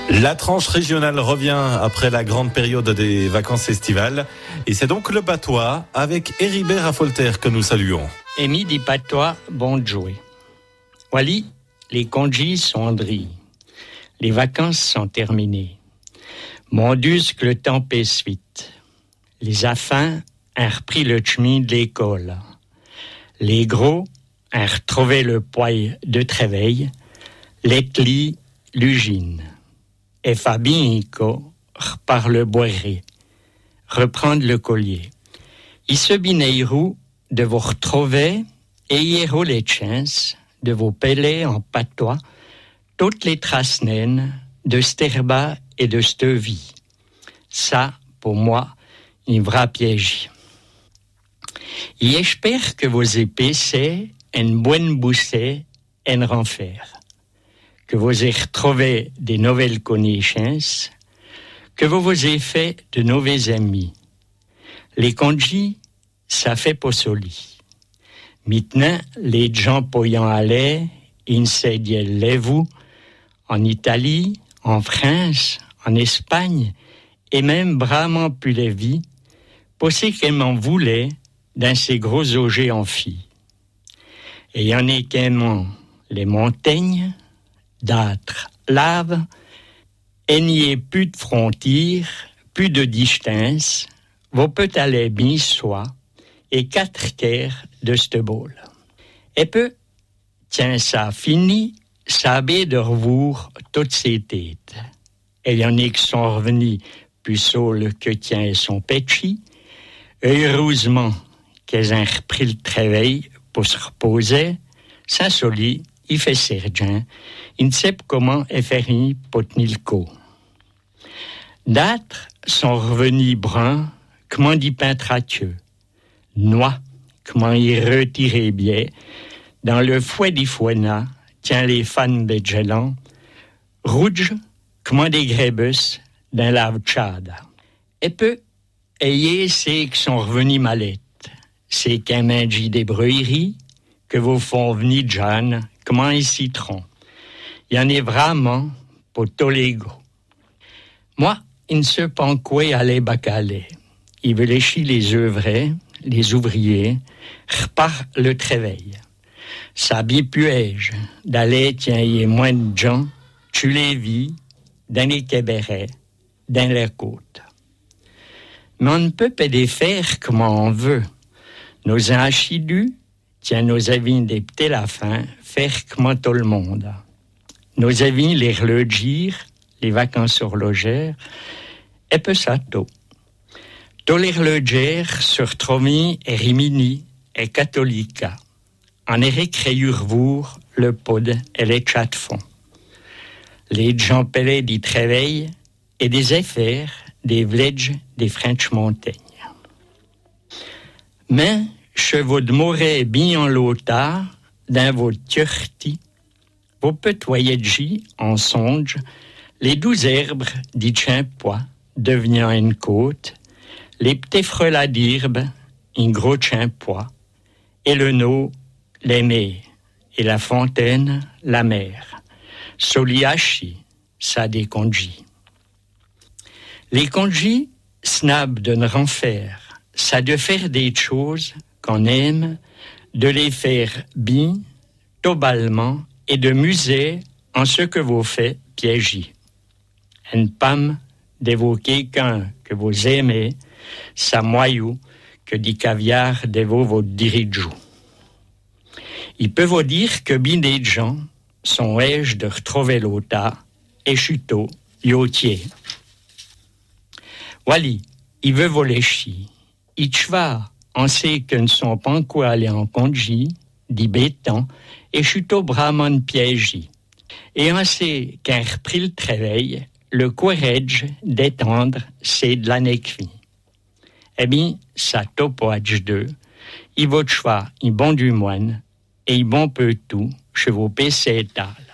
La tranche régionale revient après la grande période des vacances estivales. Et c'est donc le patois avec Héribert Raffolter que nous saluons. Et midi patois, bon jouer. Wally, les congés sont andris. Les vacances sont terminées. Mon Dieu, que le temps passe vite. Les affins ont repris le chemin de l'école. Les gros ont retrouvé le poil de travail. Les clis, l'ugine. Et Fabinco repart le boirer, reprendre le collier. Il se bineirou de vous retrouver et hier les chances de vous peler en patois toutes les traces naines de sterba et de cette vie. Ça, pour moi, un vrai piège. Et j'espère que vos épées c'est une bonne boussée, un renfer. Que vous ayez retrouvé des nouvelles connaissances, que vous vous ayez fait de nouveaux amis. Les congés, ça fait pas soli. Maintenant, les gens poyant aller, ils s'aident vous en Italie, en France, en Espagne, et même bravement plus les vies, pour ce qu'elles m'en voulaient dans ces gros objets en filles. Et il y en a qu'aimant les montagnes, d'âtre, lave, et n'y ait plus de frontières, plus de distance, vous peut aller bien soit, et 4 quarts de ce bol. Et peu, tiens ça fini, ça baie de revoir toutes ces têtes. Et il y en a qui sont revenus plus saules que tient son péchi, et heureusement qu'elles ont repris le travail pour se reposer, sans soli, il fait sergent, il ne sait pas comment faire pour tenir le coup. D'autres sont revenus bruns, comment dit peintratieux, noix, comment y retirer bien, dans le fouet des fouenats, tient les fans de gelant, rouge, comment des grébus, dans la tchada. Et peu, ayez ceux qui sont revenus mallettes, c'est qu'un mangi des brûleries, que vous font venir Jeanne, comment un citron. Il y en a vraiment pour tous les goûts. Moi, il ne se pas quoi aller bacaler. Il veut lécher les œuvrés, les ouvriers, repart le travail. Ça bien puège d'aller, tiens, il y a moins de gens, tu les vis, dans les cabarets, dans les côtes. Mais on ne peut pas les faire comme on veut. Nos achidus, tiens, nos avis des petits la fin, faire comme tout le monde. Nos avis, les relogir, les vacances horlogères, et peu ça tout. Tous les relogères se retrouvent et rimini et catholica. En Eric Réurvour, le pod et les chats de fond. Les gens pelés du travail et des affaires, des villages, des French montagnes. Mais, chevaux de morée bien en lota, dans vos turtis, vos petoyedji en songe, les 12 herbes dit chimpois, devenant une côte, les petits frelats d'herbe, un gros chimpois, et le no, les mets, et la fontaine, la mer. Soliachi, ça des congis. Les congis, snab de ne renfer, ça de faire des choses qu'on aime, de les faire bien, tobalement, et de muser en ce que vous faites piégis. Un pam d'évoquer quelqu'un que vous aimez, ça moyou que du caviar d'évo votre dirijou. Il peut vous dire que bien des gens sont âges de retrouver l'ota et chuteau, yotier. Wally, il veut voler chi. Il chva, on sait qu'ils ne sont pas encore allés en congé, dit béton, et chuteau brahman piégi. Et on sait qu'un repris le travail, le courage d'étendre, c'est de l'anéquie. Eh bien, ça topoage d'eux, il vaut choix, il bon du moine, et il bon peu tout, chez vos PC étal.